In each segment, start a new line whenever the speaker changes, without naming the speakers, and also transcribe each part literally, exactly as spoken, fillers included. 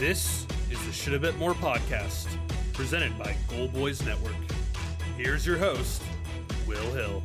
This is the Should Have Bet More podcast, presented by Goal Boys Network. Here's your host, Will Hill.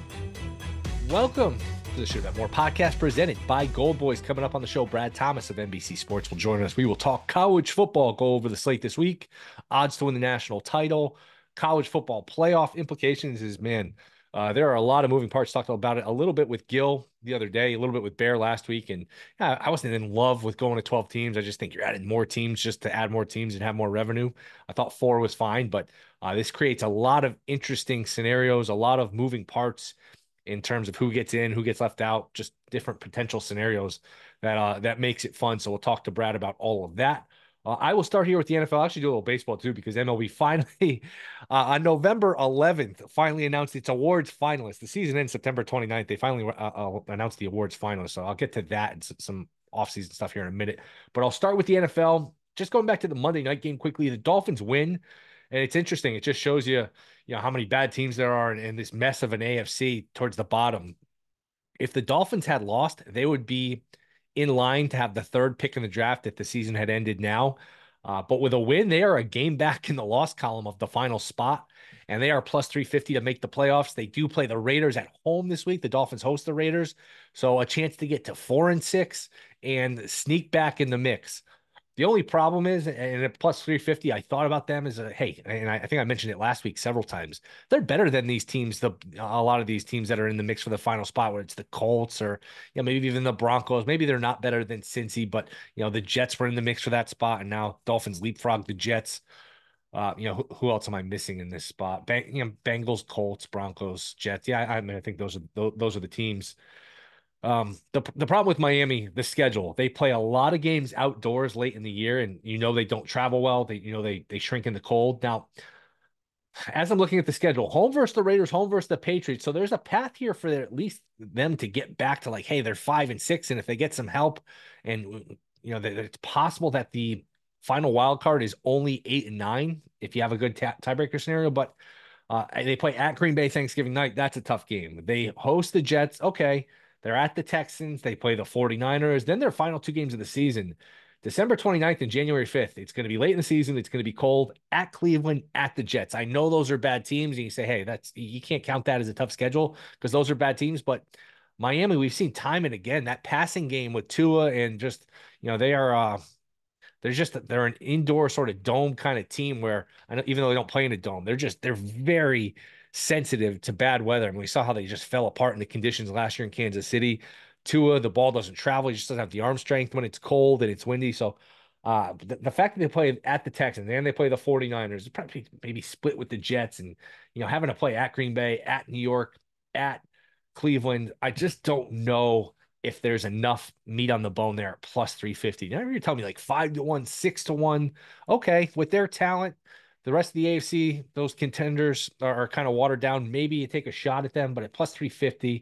Welcome to the Should Have Bet More podcast, presented by Goal Boys. Coming up on the show, Brad Thomas of N B C Sports will join us. We will talk college football, go over the slate this week, odds to win the national title, college football playoff implications is, man, Uh, there are a lot of moving parts. Talked about it a little bit with Gil the other day, a little bit with Bear last week. And yeah, I wasn't in love with going to twelve teams. I just think you're adding more teams just to add more teams and have more revenue. I thought four was fine, but uh, this creates a lot of interesting scenarios, a lot of moving parts in terms of who gets in, who gets left out, just different potential scenarios that uh, that makes it fun. So we'll talk to Brad about all of that. Uh, I will start here with the N F L. I'll actually do a little baseball too, because M L B finally, uh, on November eleventh, finally announced its awards finalists. The season ends September twenty-ninth. They finally uh, uh, announced the awards finalists. So I'll get to that and some offseason stuff here in a minute. But I'll start with the N F L. Just going back to the Monday night game quickly, the Dolphins win. And it's interesting. It just shows you, you know, how many bad teams there are and, and this mess of an A F C towards the bottom. If the Dolphins had lost, they would be in line to have the third pick in the draft if the season had ended now. Uh, but with a win, they are a game back in the loss column of the final spot, and they are plus three fifty to make the playoffs. They do play the Raiders at home this week. The Dolphins host the Raiders, so a chance to get to four and six and sneak back in the mix. The only problem is, and at plus three fifty, I thought about them as a, hey, and I, I think I mentioned it last week several times. They're better than these teams, the a lot of these teams that are in the mix for the final spot, where it's the Colts or, you know, maybe even the Broncos. Maybe they're not better than Cincy, but, you know, the Jets were in the mix for that spot, and now Dolphins leapfrog the Jets. Uh, you know, who, who else am I missing in this spot? Bang, you know, Bengals, Colts, Broncos, Jets. Yeah, I, I mean, I think those are those are the teams. Um, the the problem with Miami, the schedule, they play a lot of games outdoors late in the year, and you know they don't travel well. They you know they they shrink in the cold. Now, as I'm looking at the schedule, home versus the Raiders, home versus the Patriots. So there's a path here for at least them to get back to like, hey, they're five and six, and if they get some help, and you know that it's possible that the final wild card is only eight and nine if you have a good t- tiebreaker scenario. But uh, they play at Green Bay Thanksgiving night. That's a tough game. They host the Jets. Okay. They're at the Texans. They play the 49ers. Then their final two games of the season, December twenty-ninth and January fifth. It's going to be late in the season. It's going to be cold at Cleveland, at the Jets. I know those are bad teams, and you say, hey, that's you can't count that as a tough schedule because those are bad teams. But Miami, we've seen time and again that passing game with Tua, and just, you know, they are uh there's just they're an indoor sort of dome kind of team where I know, even though they don't play in a dome, they're just they're very sensitive to bad weather. I mean, we saw how they just fell apart in the conditions last year in Kansas City. Tua, the ball doesn't travel. He just doesn't have the arm strength when it's cold and it's windy. So uh, the, the fact that they play at the Texans and they play the 49ers, probably maybe split with the Jets, and, you know, having to play at Green Bay, at New York, at Cleveland, I just don't know if there's enough meat on the bone there at plus three fifty. Now you're telling me like five to one, six to one. Okay, with their talent, the rest of the A F C, those contenders are, are kind of watered down. Maybe you take a shot at them, but at plus three fifty,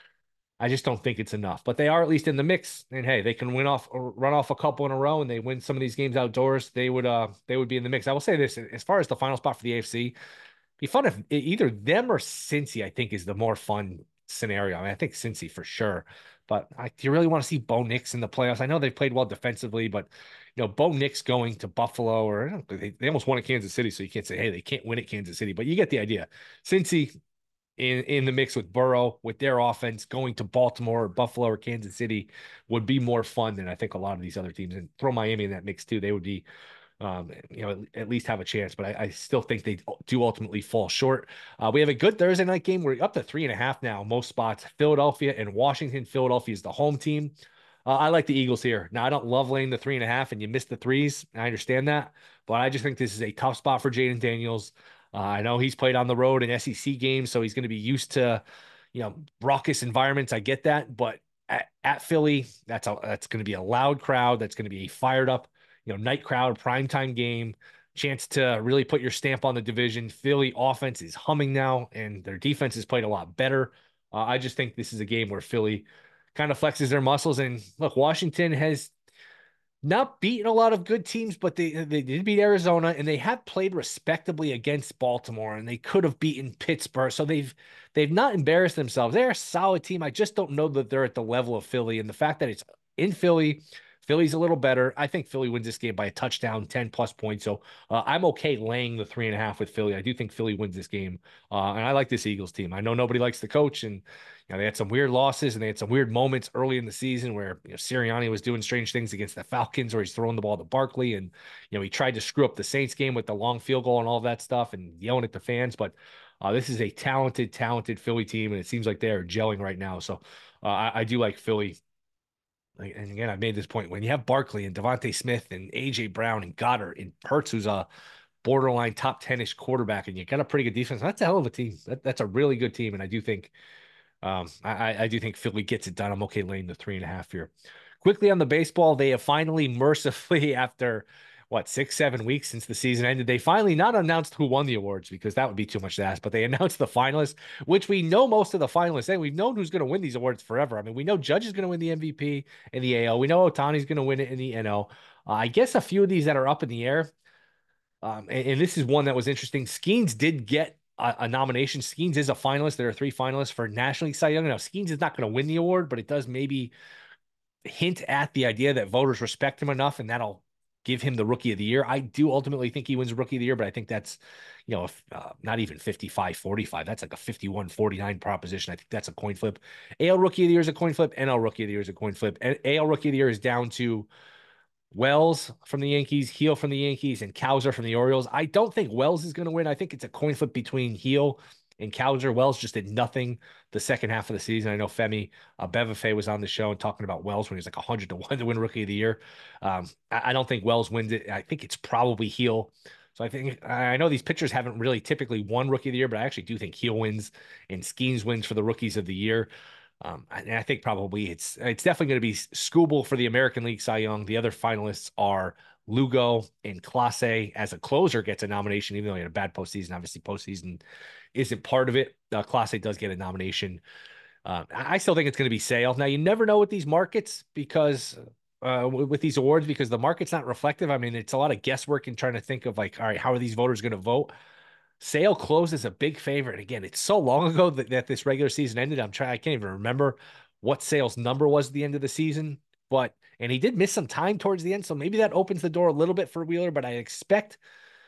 I just don't think it's enough. But they are at least in the mix. And hey, they can win off or run off a couple in a row, and they win some of these games outdoors. They would uh they would be in the mix. I will say this, as far as the final spot for the A F C, be fun if either them or Cincy, I think, is the more fun scenario. I mean, I think Cincy for sure. But I, do you really want to see Bo Nix in the playoffs? I know they've played well defensively, but, you know, Bo Nix going to Buffalo, or they, they almost won at Kansas City, so you can't say, hey, they can't win at Kansas City. But you get the idea. Cincy in, in the mix with Burrow, with their offense, going to Baltimore or Buffalo or Kansas City would be more fun than I think a lot of these other teams. And throw Miami in that mix too. They would be um, you know, at least have a chance, but I, I still think they do ultimately fall short. Uh, we have a good Thursday night game. We're up to three and a half now, most spots. Philadelphia and Washington. Philadelphia is the home team. Uh, I like the Eagles here. Now, I don't love laying the three and a half, and you miss the threes. I understand that, but I just think this is a tough spot for Jayden Daniels. Uh, I know he's played on the road in S E C games, so he's going to be used to, you know, raucous environments. I get that, but at, at Philly, that's a, that's going to be a loud crowd. That's going to be a fired up, you know, night crowd, primetime game, chance to really put your stamp on the division. Philly offense is humming now, and their defense has played a lot better. Uh, I just think this is a game where Philly kind of flexes their muscles. And look, Washington has not beaten a lot of good teams, but they they did beat Arizona, and they have played respectably against Baltimore, and they could have beaten Pittsburgh. So they've they've not embarrassed themselves. They're a solid team. I just don't know that they're at the level of Philly, and the fact that it's in Philly, Philly's a little better. I think Philly wins this game by a touchdown, ten plus points. So uh, I'm okay laying the three and a half with Philly. I do think Philly wins this game. Uh, and I like this Eagles team. I know nobody likes the coach, and you know, they had some weird losses and they had some weird moments early in the season where you know, Sirianni was doing strange things against the Falcons, or he's throwing the ball to Barkley, and you know he tried to screw up the Saints game with the long field goal and all that stuff and yelling at the fans. But uh, this is a talented, talented Philly team, and it seems like they are gelling right now. So uh, I, I do like Philly. And again, I've made this point. When you have Barkley and Devontae Smith and A J Brown and Goddard and Hurts, who's a borderline top ten-ish quarterback, and you got a pretty good defense, that's a hell of a team. That, that's a really good team. And I do think um, I, I do think Philly gets it done. I'm okay laying the three and a half here. Quickly on the baseball, they have finally mercifully, after what, six, seven weeks since the season ended, they finally not announced who won the awards, because that would be too much to ask, but they announced the finalists, which we know most of the finalists, and we've known who's going to win these awards forever. I mean, we know Judge is going to win the M V P in the A L. We know Ohtani's going to win it in the N L. Uh, I guess a few of these that are up in the air, um, and, and this is one that was interesting. Skeens did get a, a nomination. Skeens is a finalist. There are three finalists for National League Cy Young. Now, Skeens is not going to win the award, but it does maybe hint at the idea that voters respect him enough, and that'll give him the Rookie of the Year. I do ultimately think he wins Rookie of the Year, but I think that's, you know, if, uh, not even fifty-five forty-five. That's like a fifty-one forty-nine proposition. I think that's a coin flip. A L Rookie of the Year is a coin flip. N L Rookie of the Year is a coin flip. A L Rookie of the Year is down to Wells from the Yankees, Heel from the Yankees, and Cowser from the Orioles. I don't think Wells is going to win. I think it's a coin flip between Heel and Cowser. Wells just did nothing the second half of the season. I know Femi uh, Bevafe was on the show and talking about Wells when he's like one hundred to one to win Rookie of the Year. Um, I, I don't think Wells wins it. I think it's probably Heel. So I think, I know these pitchers haven't really typically won Rookie of the Year, but I actually do think Heel wins and Skeens wins for the Rookies of the Year. Um, and I think probably it's it's definitely going to be Skubal for the American League Cy Young. The other finalists are Lugo and Clase. As a closer, gets a nomination, even though he had a bad postseason. Obviously, postseason isn't part of it. Uh, Clase does get a nomination. Uh, I still think it's going to be Sale. Now, you never know with these markets, because uh, with these awards, because the market's not reflective. I mean, it's a lot of guesswork and trying to think of like, all right, how are these voters going to vote? Sale closed as a big favorite. Again, it's so long ago that, that this regular season ended. I'm trying, I can't even remember what Sale's number was at the end of the season, but, and he did miss some time towards the end. So maybe that opens the door a little bit for Wheeler, but I expect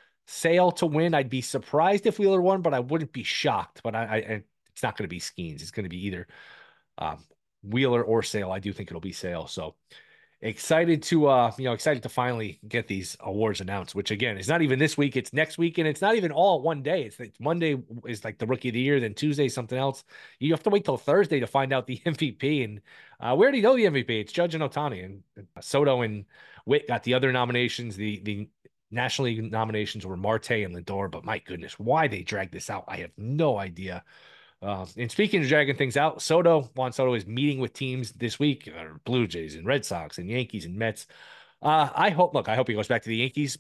Sale to win. I'd be surprised if Wheeler won, but I wouldn't be shocked. But I, I it's not going to be Skeens. It's going to be either um, Wheeler or Sale. I do think it'll be Sale. So excited to uh you know excited to finally get these awards announced, which again is not even this week, it's next week, and it's not even all one day. It's, it's Monday is like the Rookie of the Year, then Tuesday something else. You have to wait till Thursday to find out the M V P, and uh we already know the M V P. It's Judge and Ohtani, and uh, Soto and Witt got the other nominations. The the National League nominations were Marte and Lindor, but my goodness, why they dragged this out, I have no idea. Uh, and speaking of dragging things out, Soto, Juan Soto is meeting with teams this week, uh, Blue Jays and Red Sox and Yankees and Mets. Uh, I hope, look, I hope he goes back to the Yankees.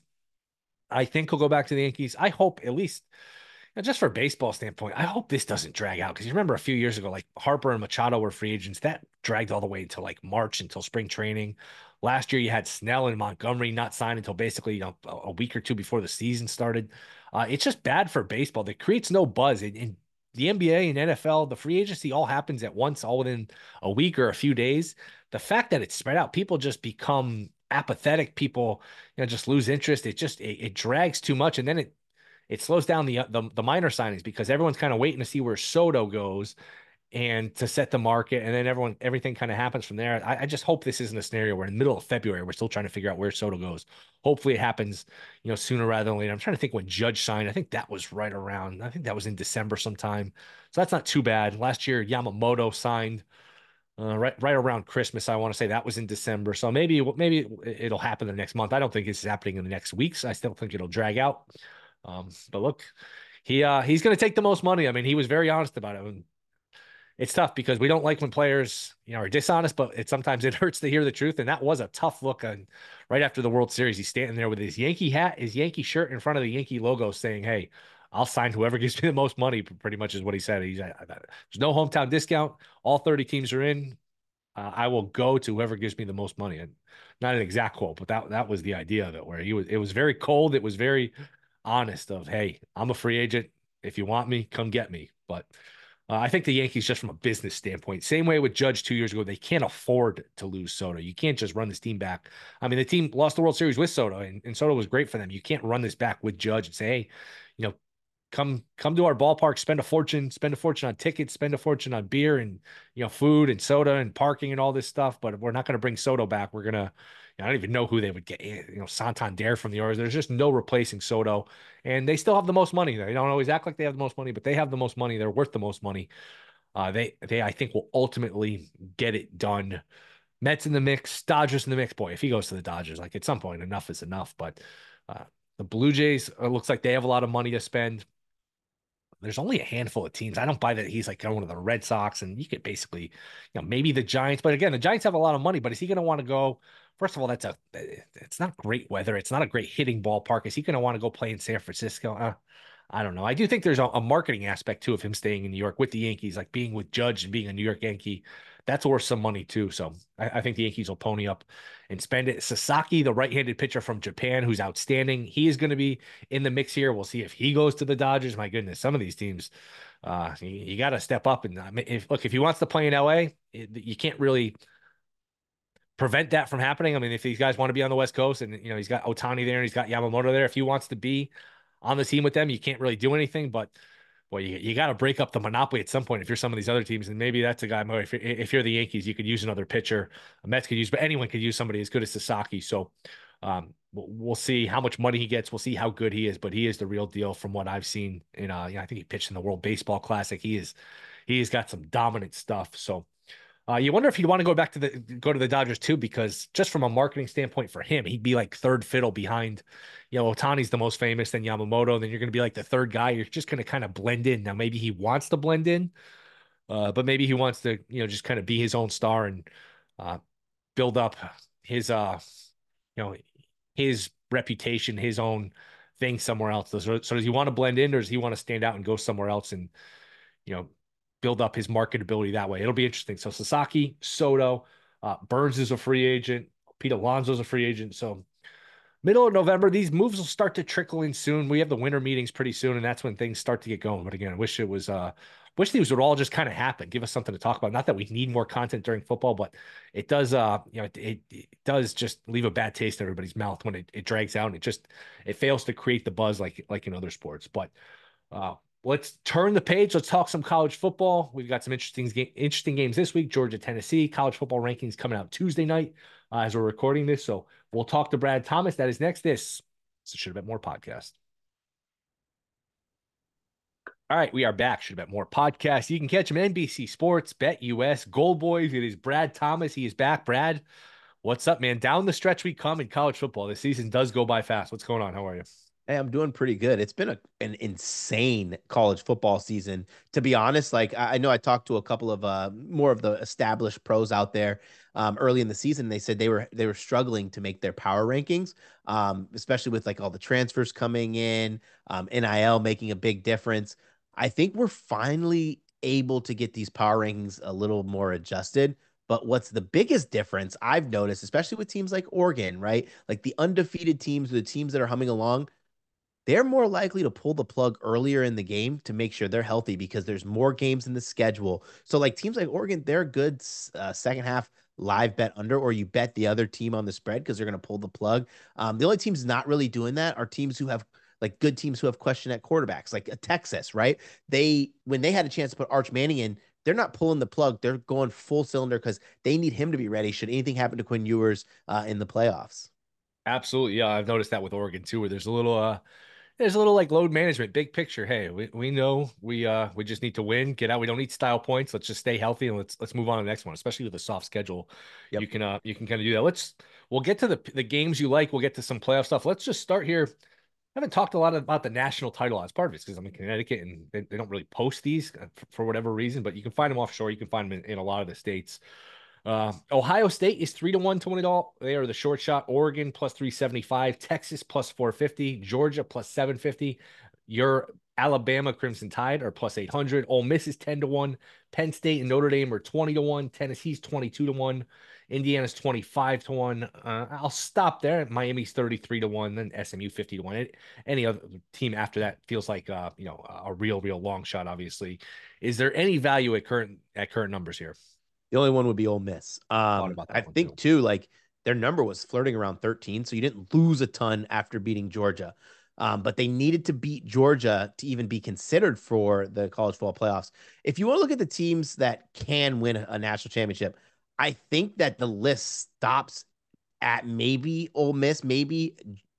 I think he'll go back to the Yankees. I hope at least, you know, just for baseball standpoint, I hope this doesn't drag out. Because you remember a few years ago, like Harper and Machado were free agents. That dragged all the way until like March, until spring training. Last year, you had Snell and Montgomery not signed until basically, you know, a week or two before the season started. Uh, it's just bad for baseball. That creates no buzz. And, and the N B A and N F L, the free agency all happens at once, all within a week or a few days. The fact that it's spread out, people just become apathetic. People, you know, just lose interest. It just it, it drags too much, and then it it slows down the the, the minor signings, because everyone's kind of waiting to see where Soto goes and to set the market, and then everyone everything kind of happens from there. I, I just hope this isn't a scenario where in the middle of February we're still trying to figure out where Soto goes. Hopefully it happens, you know, sooner rather than later. I'm trying to think when Judge signed. I think that was right around, I think that was in December sometime. So that's not too bad. Last year Yamamoto signed uh, right right around Christmas. I want to say that was in December. So maybe maybe it'll happen the next month. I don't think it's happening in the next weeks. I still think it'll drag out. Um, but look, he uh, he's going to take the most money. I mean, he was very honest about it. And it's tough because we don't like when players, you know, are dishonest, but it sometimes it hurts to hear the truth. And that was a tough look on right after the World Series. He's standing there with his Yankee hat, his Yankee shirt in front of the Yankee logo saying, "Hey, I'll sign whoever gives me the most money," pretty much is what he said. He's, I, I, there's no hometown discount. All thirty teams are in. Uh, I will go to whoever gives me the most money. And not an exact quote, but that, that was the idea of it, where he was, it was very cold. It was very honest of, "Hey, I'm a free agent. If you want me, come get me." But Uh, I think the Yankees, just from a business standpoint, same way with Judge two years ago, they can't afford to lose Soto. You can't just run this team back. I mean, the team lost the World Series with Soto, and, and Soto was great for them. You can't run this back with Judge and say, hey, you know, come come to our ballpark, spend a fortune, spend a fortune on tickets, spend a fortune on beer and you know food and soda and parking and all this stuff. But we're not going to bring Soto back. We're gonna. I don't even know who they would get. You know, Santander from the Orioles. There's just no replacing Soto, and they still have the most money. They don't always act like they have the most money, but they have the most money. They're worth the most money. Uh, they they I think will ultimately get it done. Mets in the mix, Dodgers in the mix. Boy, if he goes to the Dodgers, like at some point, enough is enough. But uh, the Blue Jays, it looks like they have a lot of money to spend. There's only a handful of teams. I don't buy that he's like going to the Red Sox, and you could basically, you know, maybe the Giants. But again, the Giants have a lot of money. But is he going to want to go? First of all, that's a it's not great weather. It's not a great hitting ballpark. Is he going to want to go play in San Francisco? Uh, I don't know. I do think there's a, a marketing aspect too of him staying in New York with the Yankees, like being with Judge and being a New York Yankee. That's worth some money too. So I, I think the Yankees will pony up and spend it. Sasaki, the right-handed pitcher from Japan, who's outstanding, he is going to be in the mix here. We'll see if he goes to the Dodgers. My goodness, some of these teams, uh, you, you got to step up. And if look, if he wants to play in L A, it, you can't really prevent that from happening. I mean, if these guys want to be on the West Coast, and you know he's got Ohtani there and he's got Yamamoto there, if he wants to be on the team with them, you can't really do anything. But well, you, you got to break up the monopoly at some point if you're some of these other teams. And maybe that's a guy, if you're, if you're the Yankees, you could use another pitcher. Mets could use, but anyone could use somebody as good as Sasaki. So um, we'll, we'll see how much money he gets. We'll see how good he is, but he is the real deal from what I've seen. In, uh, you know, I think he pitched in the World Baseball Classic. He is, he's got some dominant stuff. So uh, you wonder if he'd want to go back to the go to the Dodgers too, because just from a marketing standpoint for him, he'd be like third fiddle behind, you know, Otani's the most famous, then Yamamoto, then you're going to be like the third guy. You're just going to kind of blend in. Now, maybe he wants to blend in, uh, but maybe he wants to, you know, just kind of be his own star and uh, build up his, uh, you know, his reputation, his own thing somewhere else. So, so does he want to blend in, or does he want to stand out and go somewhere else and, you know, build up his marketability that way? It'll be interesting. So Sasaki, Soto, uh, Burns is a free agent. Pete Alonso's a free agent. So middle of November, these moves will start to trickle in soon. We have the winter meetings pretty soon, and that's when things start to get going. But again, I wish it was, uh, wish these would all just kind of happen. Give us something to talk about. Not that we need more content during football, but it does, uh, you know, it, it, it does just leave a bad taste in everybody's mouth when it, it drags out and it just, it fails to create the buzz like, like in other sports. But, uh, let's turn the page. Let's talk some college football. We've got some interesting, interesting games this week. Georgia, Tennessee, college football rankings coming out Tuesday night uh, as we're recording this. So we'll talk to Brad Thomas. That is next. This, this Should Have Been More podcast. All right, we are back. Should Have Been More podcast. You can catch him at N B C Sports, Bet U S, Gold Boys. It is Brad Thomas. He is back. Brad, what's up, man? Down the stretch we come in college football. The season does go by fast. What's going on? How are you?
Hey, I'm doing pretty good. It's been a, an insane college football season. To be honest, like I, I know I talked to a couple of uh, more of the established pros out there um, early in the season. They said they were they were struggling to make their power rankings, um, especially with like all the transfers coming in, um, N I L making a big difference. I think we're finally able to get these power rankings a little more adjusted. But what's the biggest difference I've noticed, especially with teams like Oregon, right? Like the undefeated teams, the teams that are humming along, they're more likely to pull the plug earlier in the game to make sure they're healthy because there's more games in the schedule. So like teams like Oregon, they're a good uh, second half live bet under, or you bet the other team on the spread because they're going to pull the plug. Um, the only teams not really doing that are teams who have like good teams who have question at quarterbacks, like a Texas, right? They, when they had a chance to put Arch Manning in, they're not pulling the plug. They're going full cylinder because they need him to be ready should anything happen to Quinn Ewers uh, in the playoffs.
Absolutely. Yeah, I've noticed that with Oregon too, where there's a little uh there's a little like load management, big picture. Hey, we, we know we uh we just need to win, get out. We don't need style points. Let's just stay healthy and let's let's move on to the next one, especially with a soft schedule.
Yep.
You can uh you can kind of do that. Let's we'll get to the the games you like. We'll get to some playoff stuff. Let's just start here. I haven't talked a lot about the national title odds. Part of it's because I'm in Connecticut and they, they don't really post these for, for whatever reason, but you can find them offshore. You can find them in, in a lot of the states. Uh, Ohio State is three to one to win it all. They are the short shot. Oregon plus three seventy five. Texas plus four fifty. Georgia plus seven fifty. Your Alabama Crimson Tide are plus eight hundred. Ole Miss is ten to one. Penn State and Notre Dame are twenty to one. Tennessee's twenty-two to one. Indiana's twenty-five to one. Uh, I'll stop there. Miami's thirty-three to one. Then S M U fifty to one. It, any other team after that feels like uh, you know, a real, real long shot, obviously. Is there any value at current at current numbers here?
The only one would be Ole Miss. Um, I think, too, like their number was flirting around thirteen, so you didn't lose a ton after beating Georgia. Um, but they needed to beat Georgia to even be considered for the college football playoffs. If you want to look at the teams that can win a national championship, I think that the list stops at maybe Ole Miss, maybe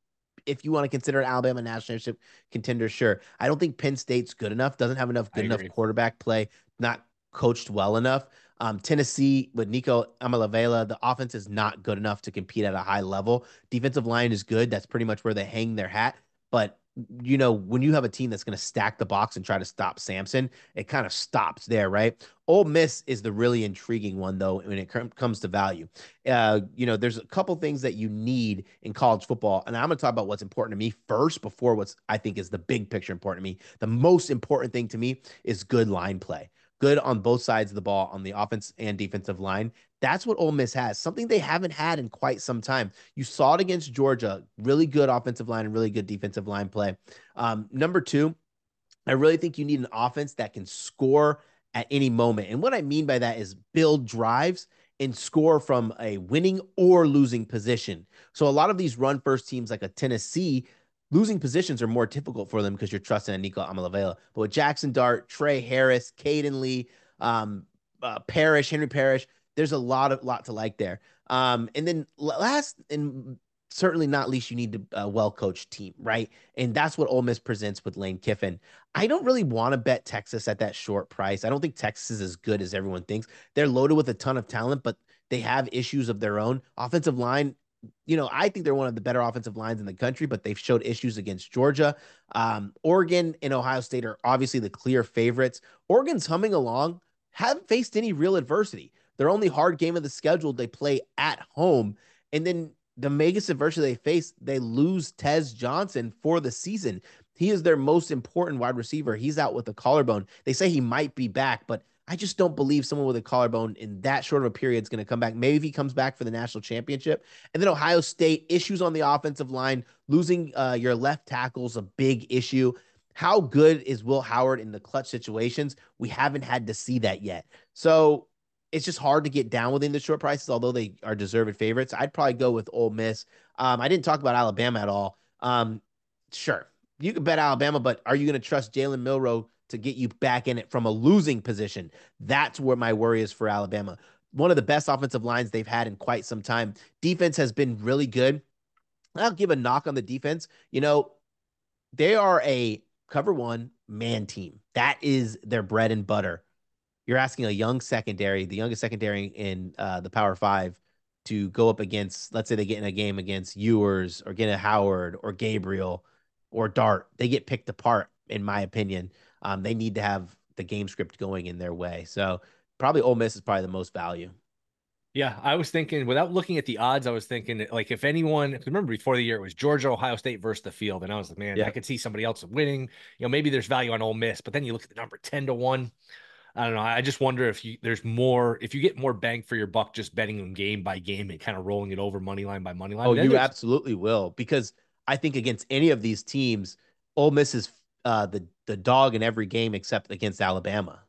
if you want to consider Alabama national championship contender, sure. I don't think Penn State's good enough, doesn't have enough good enough quarterback play, not coached well enough. Um, Tennessee with Nico Amalavela, the offense is not good enough to compete at a high level. Defensive line is good. That's pretty much where they hang their hat. But, you know, when you have a team that's going to stack the box and try to stop Samson, it kind of stops there, right? Ole Miss is the really intriguing one, though, when it com- comes to value. Uh, you know, there's a couple things that you need in college football, and I'm going to talk about what's important to me first before what's I think is the big picture important to me. The most important thing to me is good line play. Good on both sides of the ball, on the offense and defensive line. That's what Ole Miss has, something they haven't had in quite some time. You saw it against Georgia, really good offensive line and really good defensive line play. Um, number two, I really think you need an offense that can score at any moment. And what I mean by that is build drives and score from a winning or losing position. So a lot of these run first teams like a Tennessee, losing positions are more difficult for them because you're trusting in Nico Amalavela. But with Jackson Dart, Trey Harris, Caden Lee, um, uh, Parrish, Henry Parrish, there's a lot of lot to like there. Um, and then last and certainly not least, you need a well-coached team, right? And that's what Ole Miss presents with Lane Kiffin. I don't really want to bet Texas at that short price. I don't think Texas is as good as everyone thinks. They're loaded with a ton of talent, but they have issues of their own. Offensive line, you know, I think they're one of the better offensive lines in the country, but they've showed issues against Georgia. Um, Oregon and Ohio State are obviously the clear favorites. Oregon's humming along, haven't faced any real adversity. Their only hard game of the schedule, they play at home. And then the biggest adversity they face, they lose Tez Johnson for the season. He is their most important wide receiver. He's out with a collarbone. They say he might be back, but I just don't believe someone with a collarbone in that short of a period is going to come back. Maybe if he comes back for the national championship. And then Ohio State, issues on the offensive line, losing uh, your left tackle is a big issue. How good is Will Howard in the clutch situations? We haven't had to see that yet. So it's just hard to get down within the short prices, although they are deserved favorites. I'd probably go with Ole Miss. Um, I didn't talk about Alabama at all. Um, sure, you can bet Alabama, but are you going to trust Jalen Milroe to get you back in it from a losing position? That's where my worry is for Alabama. One of the best offensive lines they've had in quite some time. Defense has been really good. I'll give a knock on the defense. You know, they are a cover one man team. That is their bread and butter. You're asking a young secondary, the youngest secondary in uh, the Power Five, to go up against, let's say they get in a game against Ewers or get a Howard or Gabriel or Dart. They get picked apart, in my opinion. Um, they need to have the game script going in their way. So probably Ole Miss is probably the most value.
Yeah, I was thinking, without looking at the odds, I was thinking, like, if anyone, remember before the year, it was Georgia, Ohio State versus the field. And I was like, man, yeah. I could see somebody else winning. You know, maybe there's value on Ole Miss, but then you look at the number ten to one. I don't know. I just wonder if you there's more, if you get more bang for your buck just betting them game by game and kind of rolling it over money line by money line.
Oh, you absolutely will. Because I think against any of these teams, Ole Miss is uh, the, the dog in every game except against Alabama.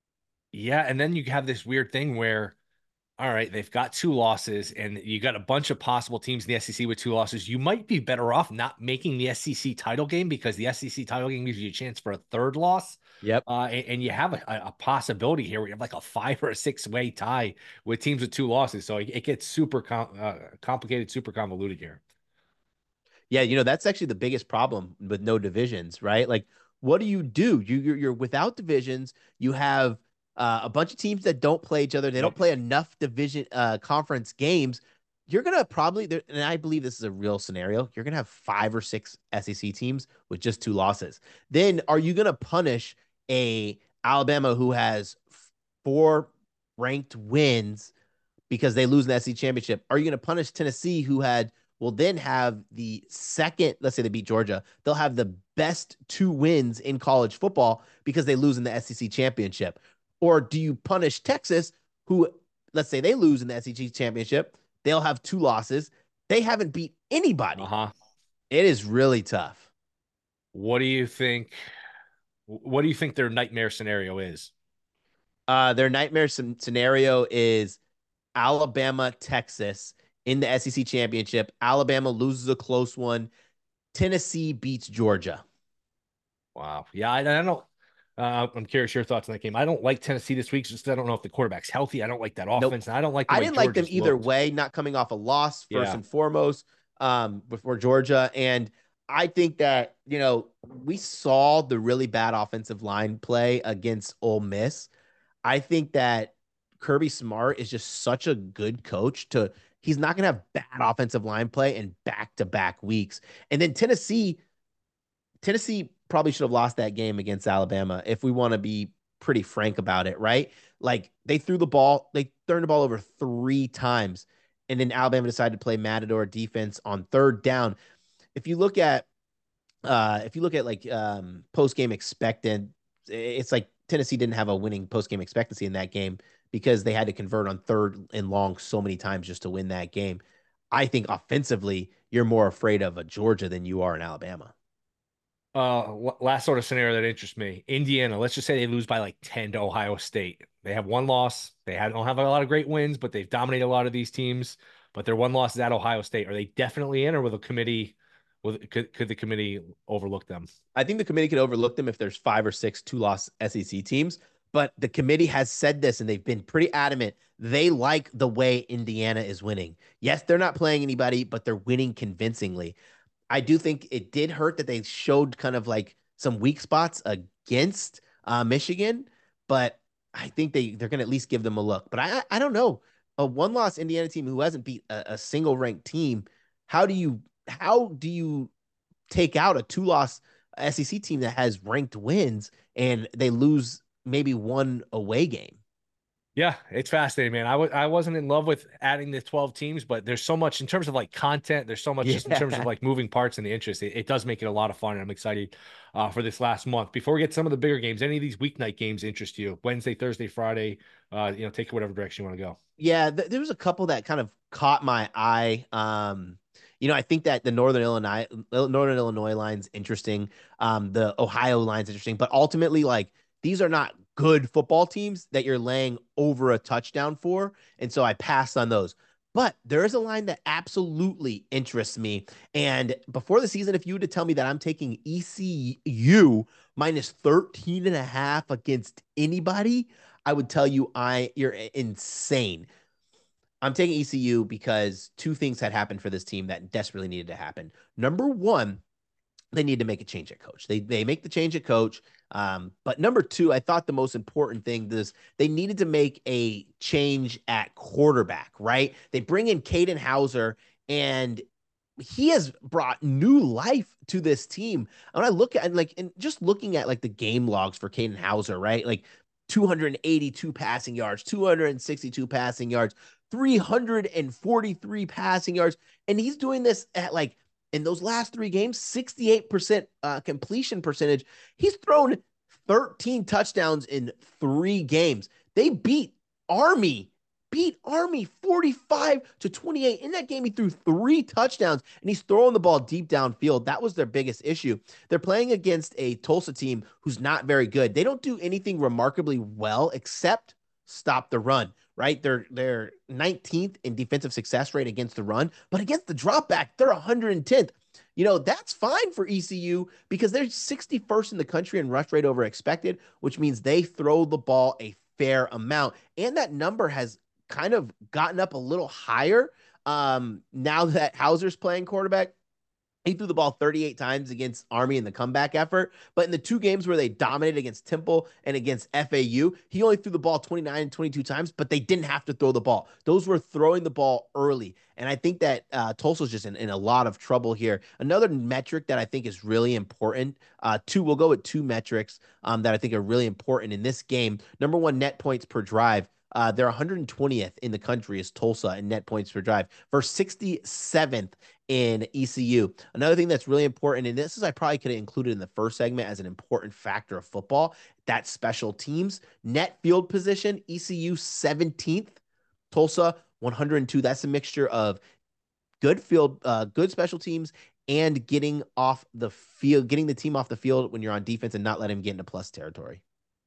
Yeah. And then you have this weird thing where, all right, they've got two losses and you got a bunch of possible teams in the S E C with two losses. You might be better off not making the S E C title game because the S E C title game gives you a chance for a third loss.
Yep.
Uh, and, and you have a, a possibility here where you have like a five or a six way tie with teams with two losses. So it, it gets super com uh, complicated, super convoluted here.
Yeah, you know, that's actually the biggest problem with no divisions, right? Like, what do you do? You, you're, you're without divisions. You have Uh, a bunch of teams that don't play each other. They nope. don't play enough division uh, conference games. You're going to probably, and I believe this is a real scenario, you're going to have five or six S E C teams with just two losses. Then are you going to punish a Alabama who has four ranked wins because they lose in the S E C championship? Are you going to punish Tennessee who had, will then have the second, let's say they beat Georgia, they'll have the best two wins in college football because they lose in the S E C championship? Or do you punish Texas, who, let's say they lose in the S E C championship, they'll have two losses. They haven't beat anybody.
Uh-huh.
It is really tough.
What do you think? What do you think their nightmare scenario is?
Uh, their nightmare scenario is Alabama, Texas in the S E C championship. Alabama loses a close one. Tennessee beats Georgia.
Wow. Yeah, I, I don't. Uh, I'm curious your thoughts on that game. I don't like Tennessee this week. Just I don't know if the quarterback's healthy. I don't like that offense.
Nope.
And I don't like. The
I
way
didn't like them
Georgia's
either
looked.
way. Not coming off a loss first
Yeah.
and foremost um, before Georgia, and I think that you know we saw the really bad offensive line play against Ole Miss. I think that Kirby Smart is just such a good coach to. He's not going to have bad offensive line play in back-to-back weeks. And then Tennessee, Tennessee probably should have lost that game against Alabama if we want to be pretty frank about it, right? Like they threw the ball, they turned the ball over three times, and then Alabama decided to play Matador defense on third down. If you look at, uh, if you look at like um, post-game expected, it's like Tennessee didn't have a winning post-game expectancy in that game because they had to convert on third and long so many times just to win that game. I think offensively, you're more afraid of a Georgia than you are in Alabama.
Uh, last sort of scenario that interests me, Indiana. Let's just say they lose by like ten to Ohio State. They have one loss. They have, don't have a lot of great wins, but they've dominated a lot of these teams. But their one loss is at Ohio State. Are they definitely in, or will the committee, will could, could the committee overlook them?
I think the committee could overlook them if there's five or six two-loss S E C teams. But the committee has said this, and they've been pretty adamant. They like the way Indiana is winning. Yes, they're not playing anybody, but they're winning convincingly. I do think it did hurt that they showed kind of like some weak spots against uh, Michigan, but I think they, they're going to at least give them a look. But I I don't know. A one-loss Indiana team who hasn't beat a, a single ranked team, how do you how do you take out a two-loss S E C team that has ranked wins and they lose maybe one away game?
Yeah, it's fascinating, man. I w- I wasn't in love with adding the twelve teams, but there's so much in terms of like content. There's so much
Yeah.
just in terms of like moving parts and the interest. It, it does make it a lot of fun. And I'm excited uh, for this last month. Before we get some of the bigger games, any of these weeknight games interest you? Wednesday, Thursday, Friday, uh, you know, take it whatever direction you want to go.
Yeah, th- there was a couple that kind of caught my eye. Um, you know, I think that the Northern Illinois Northern Illinois line's interesting. Um, the Ohio line's interesting, but ultimately, like these are not good football teams that you're laying over a touchdown for, and so I passed on those. But there is a line that absolutely interests me. And before the season, if you were to tell me that I'm taking E C U minus thirteen and a half against anybody, I would tell you I you're insane. I'm taking E C U because two things had happened for this team that desperately needed to happen. Number one, they need to make a change at coach. They they make the change at coach. Um, but number two, I thought the most important thing is they needed to make a change at quarterback, right? They bring in Caden Hauser, and he has brought new life to this team. When I look at like and just looking at like the game logs for Caden Hauser, right? Like two hundred eighty-two passing yards, two hundred sixty-two passing yards, three hundred forty-three passing yards. And he's doing this at like in those last three games, sixty-eight percent uh, completion percentage. He's thrown thirteen touchdowns in three games. They beat Army, beat Army forty-five to twenty-eight. In that game, he threw three touchdowns, and he's throwing the ball deep downfield. That was their biggest issue. They're playing against a Tulsa team who's not very good. They don't do anything remarkably well except stop the run, right? They're they're nineteenth in defensive success rate against the run, but against the drop back, they're one hundred tenth. You know, that's fine for E C U because they're sixty-first in the country in rush rate over expected, which means they throw the ball a fair amount. And that number has kind of gotten up a little higher um, now that Hauser's playing quarterback. He threw the ball thirty-eight times against Army in the comeback effort, but in the two games where they dominated against Temple and against F A U, he only threw the ball twenty-nine and twenty-two times, but they didn't have to throw the ball. Those were throwing the ball early, and I think that uh, Tulsa's just in, in a lot of trouble here. Another metric that I think is really important, uh, two, we'll go with two metrics um, that I think are really important in this game. Number one, net points per drive. Uh, they're one hundred twentieth in the country is Tulsa in net points per drive, versus sixty-seventh in E C U. Another thing that's really important, and this is I probably could have included in the first segment as an important factor of football, that's special teams. Net field position, E C U seventeenth, Tulsa one hundred two. That's a mixture of good field, uh, good special teams and getting off the field, getting the team off the field when you're on defense and not letting them get into plus territory.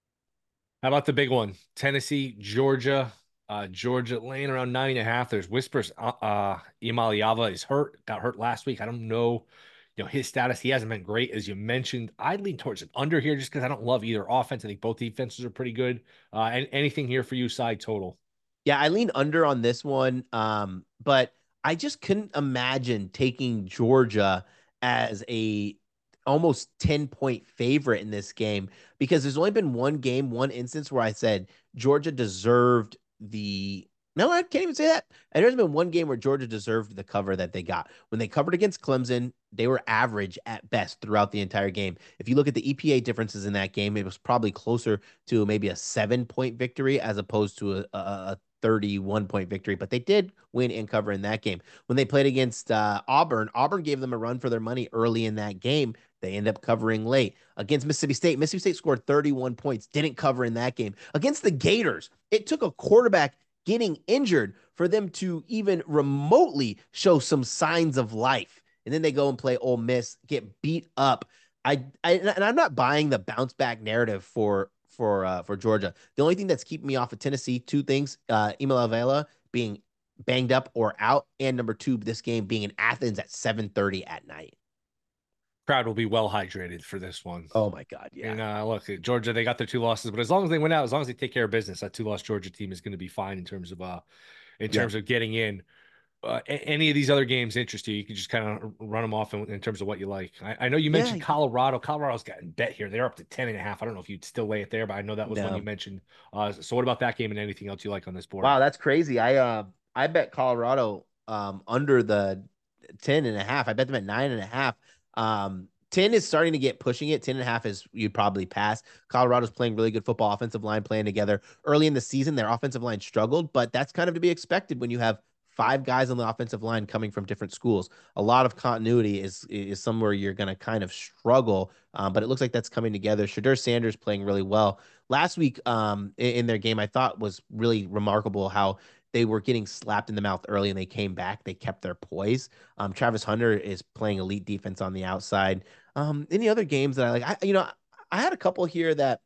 How about the big one? Tennessee, Georgia. Uh, Georgia laying around nine and a half. There's whispers. Uh, uh Imaliava is hurt. Got hurt last week. I don't know, you know, his status. He hasn't been great, as you mentioned. I'd lean towards an under here just because I don't love either offense. I think both defenses are pretty good. Uh, and anything here for you, side total?
Yeah, I lean under on this one. Um, but I just couldn't imagine taking Georgia as a almost ten point favorite in this game because there's only been one game, one instance where I said Georgia deserved the. No, I can't even say that. And there's been one game where Georgia deserved the cover that they got. When they covered against Clemson, they were average at best throughout the entire game. If you look at the E P A differences in that game, it was probably closer to maybe a seven point victory as opposed to a, a thirty-one point victory, but they did win and cover in that game. When they played against uh, Auburn, Auburn gave them a run for their money early in that game. They end up covering late. Against Mississippi State, Mississippi State scored thirty-one points, didn't cover in that game. Against the Gators, it took a quarterback getting injured for them to even remotely show some signs of life. And then they go and play Ole Miss, get beat up. I, I and I'm not buying the bounce back narrative for for uh, for Georgia. The only thing that's keeping me off of Tennessee, two things: uh, Imaliava being banged up or out, and number two, this game being in Athens at seven thirty at night.
Crowd will be well hydrated for this one.
Oh my God, yeah.
And uh, look, Georgia, they got their two losses, but as long as they win out, as long as they take care of business, that two-loss Georgia team is going to be fine in terms of uh, in terms yeah. of getting in. Uh, any of these other games interest you, you can just kind of run them off in, in terms of what you like. I, I know you mentioned yeah. Colorado. Colorado's gotten bet here. They're up to ten and a half. I don't know if you'd still lay it there, but I know that was no. one you mentioned. Uh, so what about that game and anything else you like on this board?
Wow, that's crazy. I uh, I bet Colorado um, under the ten and a half. I bet them at nine and a half. Um, ten is starting to get pushing it. ten and a half is you'd probably pass. Colorado's playing really good football, offensive line playing together. Early in the season, their offensive line struggled, but that's kind of to be expected when you have five guys on the offensive line coming from different schools. A lot of continuity is is somewhere you're going to kind of struggle, um, but it looks like that's coming together. Shedeur Sanders playing really well. Last week um, in, in their game, I thought was really remarkable how they were getting slapped in the mouth early and they came back. They kept their poise. Um, Travis Hunter is playing elite defense on the outside. Um, any other games that I like? I, you know, I had a couple here that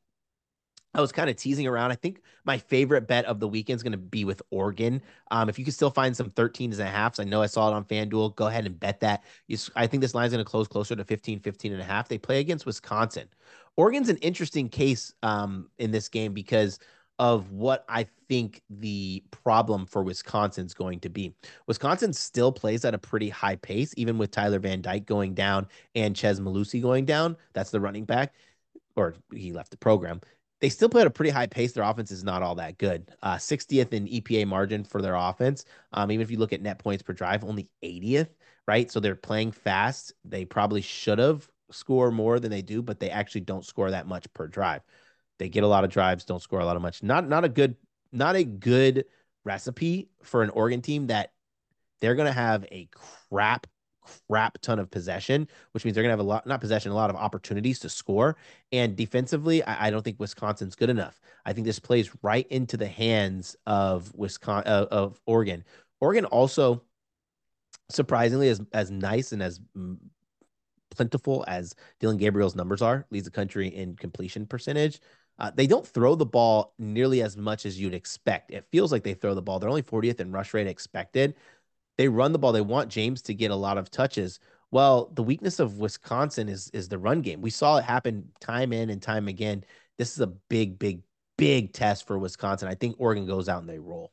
I was kind of teasing around. I think my favorite bet of the weekend is going to be with Oregon. Um, if you can still find some thirteens and a halves, I know I saw it on FanDuel. Go ahead and bet that. You, I think this line is going to close closer to fifteen, fifteen and a half. They play against Wisconsin. Oregon's an interesting case um, in this game because of what I think the problem for Wisconsin's going to be. Wisconsin still plays at a pretty high pace, even with Tyler Van Dyke going down and Chez Mellusi going down. That's the running back, or he left the program. They still play at a pretty high pace. Their offense is not all that good. Uh, sixtieth in E P A margin for their offense. Um, even if you look at net points per drive, only eightieth, right? So they're playing fast. They probably should have scored more than they do, but they actually don't score that much per drive. They get a lot of drives, don't score a lot of much. Not not a good not a good recipe for an Oregon team that they're going to have a crap crap ton of possession, which means they're going to have a lot, not possession, a lot of opportunities to score. And defensively, I, I don't think Wisconsin's good enough. I think this plays right into the hands of Wisconsin, uh, of Oregon. Oregon also, surprisingly, as, as nice and as plentiful as Dylan Gabriel's numbers are, leads the country in completion percentage. Uh, they don't throw the ball nearly as much as you'd expect. It feels like they throw the ball. They're only fortieth in rush rate expected. They run the ball. They want James to get a lot of touches. Well, the weakness of Wisconsin is is the run game. We saw it happen time in and time again. This is a big, big, big test for Wisconsin. I think Oregon goes out and they roll.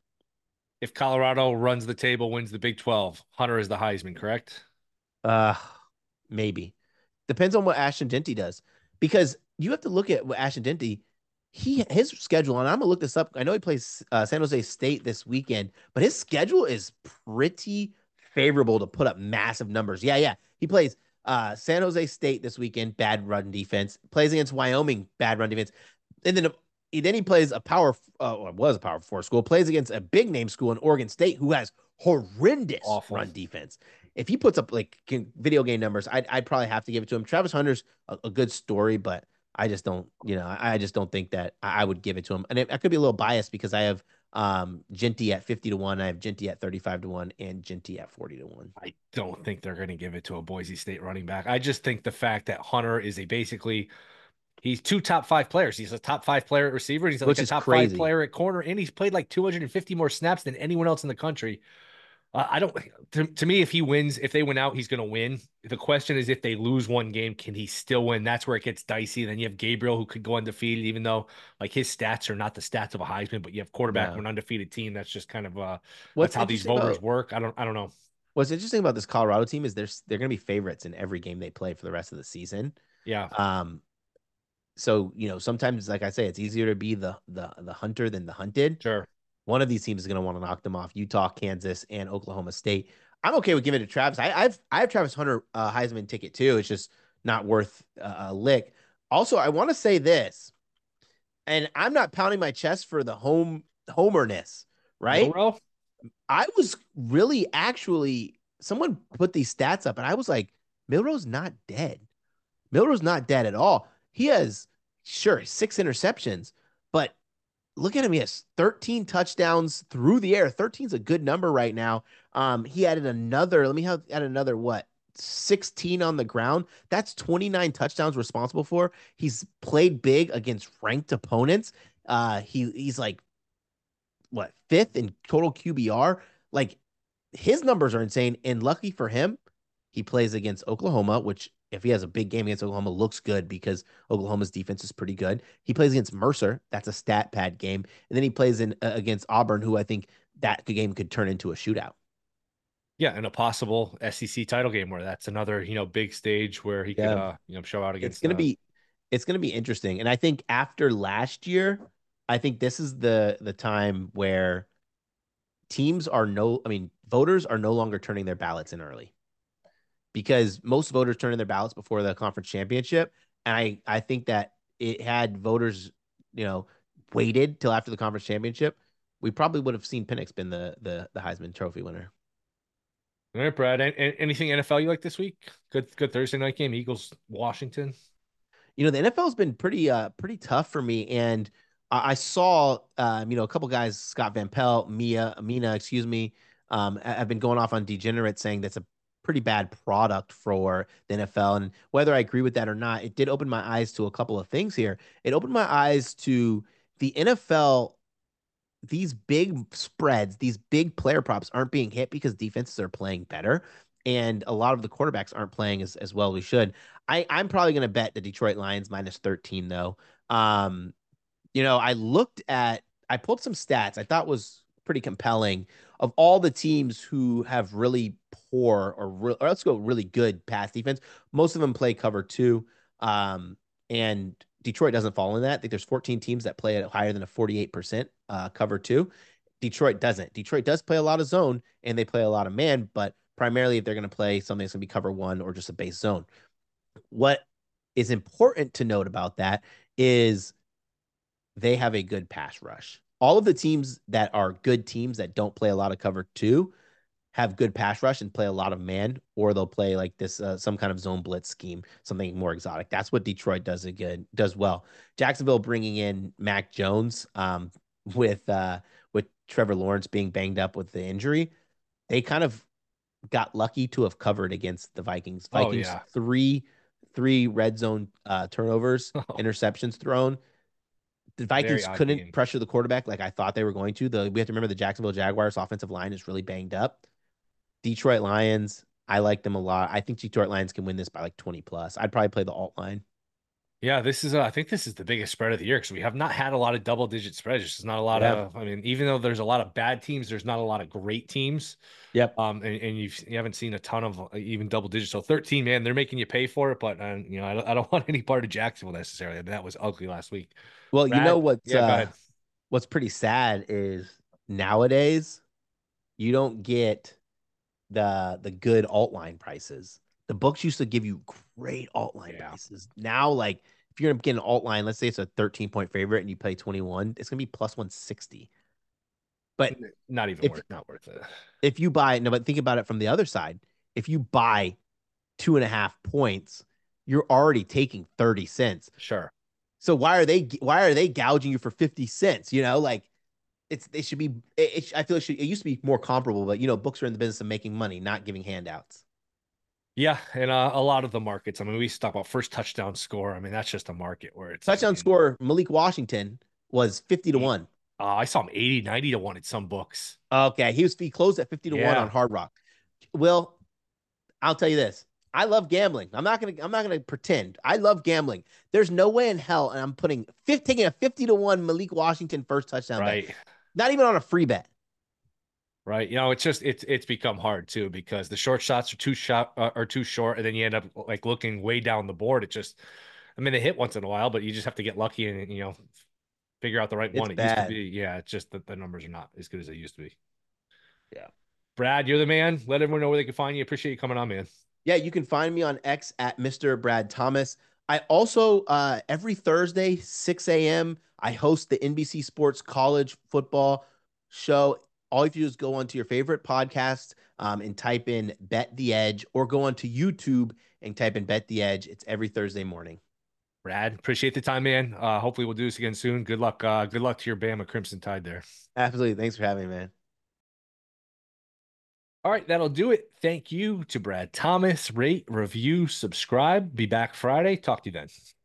If Colorado runs the table, wins the Big twelve, Hunter is the Heisman, correct?
Uh, maybe. Depends on what Ashton Denty does. Because you have to look at what Ashton Denty, he his schedule, and I'm going to look this up. I know he plays uh, San Jose State this weekend, but his schedule is pretty favorable to put up massive numbers. Yeah, yeah. He plays uh, San Jose State this weekend, bad run defense. Plays against Wyoming, bad run defense. And then he, then he plays a power, uh, well, was a power four school, plays against a big name school in Oregon State who has horrendous
Awful
run defense. If he puts up like video game numbers, I'd, I'd probably have to give it to him. Travis Hunter's a, a good story, but I just don't, you know, I, I just don't think that I, I would give it to him. And it, I could be a little biased because I have um Ginty at fifty to one, I have Ginty at thirty-five to one, and Ginty at forty to one.
I don't think they're going to give it to a Boise State running back. I just think the fact that Hunter is a basically he's two top five players. He's a top five player at receiver. And he's like
Which
a
is
top
crazy.
five player at corner, and he's played like two hundred fifty more snaps than anyone else in the country. Uh, I don't. To, to me, if he wins, if they win out, he's going to win. The question is, if they lose one game, can he still win? That's where it gets dicey. Then you have Gabriel, who could go undefeated, even though like his stats are not the stats of a Heisman. But you have quarterback
No.
of an undefeated team. That's just kind of uh,
What's
that's how these
interesting
voters
about-
work. I don't. I don't know.
What's interesting about this Colorado team is they're they're going to be favorites in every game they play for the rest of the season.
Yeah.
Um. So you know, sometimes, like I say, it's easier to be the the the hunter than the hunted.
Sure.
One of these teams is going to want to knock them off: Utah, Kansas, and Oklahoma State. I'm okay with giving it to Travis. I, I've I have Travis Hunter uh, Heisman ticket too. It's just not worth uh, a lick. Also, I want to say this, and I'm not pounding my chest for the home homerness, right?
Milroe?
I was really actually someone put these stats up, and I was like, Milroe's not dead. Milroe's not dead at all. He has sure six interceptions, but look at him. He has thirteen touchdowns through the air. thirteen is a good number right now. Um, he added another, let me have add another what? sixteen on the ground. That's twenty-nine touchdowns responsible for. He's played big against ranked opponents. Uh, he he's like what, fifth in total Q B R. Like his numbers are insane. And lucky for him, he plays against Oklahoma, which if he has a big game against Oklahoma, looks good because Oklahoma's defense is pretty good. He plays against Mercer. That's a stat pad game. And then he plays in uh, against Auburn, who I think that game could turn into a shootout.
Yeah, and a possible S E C title game where that's another, you know, big stage where he
Yeah.
could, uh, you know, show out against.
It's gonna
uh,
be, it's gonna be interesting. And I think after last year, I think this is the the time where teams are no, I mean, voters are no longer turning their ballots in early, because most voters turn in their ballots before the conference championship. And I, I think that it had voters, you know, waited till after the conference championship, we probably would have seen Penix been the the the Heisman Trophy winner.
All right, Brad. Anything N F L you like this week? Good, good Thursday night game. Eagles, Washington.
You know, the N F L has been pretty uh pretty tough for me, and I, I saw um you know a couple guys, Scott Van Pelt, Mia, Amina, excuse me, um have been going off on Degenerate saying that's a pretty bad product for the N F L. And whether I agree with that or not, it did open my eyes to a couple of things here. It opened my eyes to the N F L. These big spreads, these big player props aren't being hit because defenses are playing better. And a lot of the quarterbacks aren't playing as, as well as we should. I, I'm probably going to bet the Detroit Lions minus thirteen, though. Um, you know, I looked at, I pulled some stats I thought was pretty compelling of all the teams who have really poor or, re- or let's go really good pass defense. Most of them play cover two. Um, and Detroit doesn't fall in that. I think there's fourteen teams that play at higher than a forty-eight percent uh, cover two. Detroit doesn't. Detroit does play a lot of zone and they play a lot of man, but primarily if they're going to play something that's going to be cover one or just a base zone. What is important to note about that is they have a good pass rush. All of the teams that are good teams that don't play a lot of cover two have good pass rush and play a lot of man, or they'll play like this, uh, some kind of zone blitz scheme, something more exotic. That's what Detroit does again, does well. Jacksonville bringing in Mac Jones, um, with, uh, with Trevor Lawrence being banged up with the injury. They kind of got lucky to have covered against the Vikings. Vikings,
oh, yeah.
three, three red zone, uh, turnovers,
Oh.
interceptions thrown. The Vikings couldn't
game.
pressure the quarterback like I thought they were going to. The, we have to remember the Jacksonville Jaguars offensive line is really banged up. Detroit Lions, I like them a lot. I think Detroit Lions can win this by like twenty plus. I'd probably play the alt line.
Yeah, this is, uh, I think this is the biggest spread of the year because we have not had a lot of double digit spreads. There's just not a lot
Yeah.
of, I mean, even though there's a lot of bad teams, there's not a lot of great teams.
Yep.
Um, and, and you've, you haven't seen a ton of uh, even double digits. So thirteen, man, they're making you pay for it. But, uh, you know, I don't, I don't want any part of Jacksonville necessarily. I mean, that was ugly last week.
Well,
Brad,
you know what's,
yeah, go
uh,
ahead.
what's pretty sad is nowadays you don't get the the good alt line prices. The books used to give you great alt line
Yeah.
prices. Now, like if you're gonna get an alt line, let's say it's a thirteen point favorite and you play twenty-one, it's gonna be plus one sixty. But
Not even
if
worth, not worth it.
if you buy no, but think about it from the other side. If you buy two and a half points, you're already taking thirty cents.
Sure.
So why are they why are they gouging you for fifty cents? You know, like it's they should be. It, it, I feel it should. It used to be more comparable, but you know, books are in the business of making money, not giving handouts.
Yeah, and uh, a lot of the markets. I mean, we used to talk about first touchdown score. I mean, that's just a market where it's
Touchdown
I mean,
score Malik Washington was fifty to one.
Uh, I saw him eighty, ninety to one in some books.
Okay, he was he closed at fifty to one
Yeah.
on Hard Rock. Will, I'll tell you this. I love gambling. I'm not gonna I'm not gonna pretend. I love gambling. There's no way in hell, and I'm putting fifty, taking a fifty to one Malik Washington first touchdown
Right.
bet. Not even on a free bet.
Right. You know, it's just it's it's become hard too because the short shots are too shot uh, are too short, and then you end up like looking way down the board. It just, I mean, they hit once in a while, but you just have to get lucky and you know figure out the right
It's
one. It
bad.
used to be, yeah. It's just that the numbers are not as good as they used to be.
Yeah.
Brad, you're the man. Let everyone know where they can find you. Appreciate you coming on, man.
Yeah, you can find me on X at Mister Brad Thomas. I also uh, every Thursday, six a m, I host the N B C Sports College Football Show. All you have to do is go onto your favorite podcast um, and type in Bet the Edge, or go onto YouTube and type in Bet the Edge. It's every Thursday morning.
Brad, appreciate the time, man. Uh, hopefully we'll do this again soon. Good luck. Uh, good luck to your Bama Crimson Tide there.
Absolutely. Thanks for having me, man.
All right, that'll do it. Thank you to Brad Thomas. Rate, review, subscribe. Be back Friday. Talk to you then.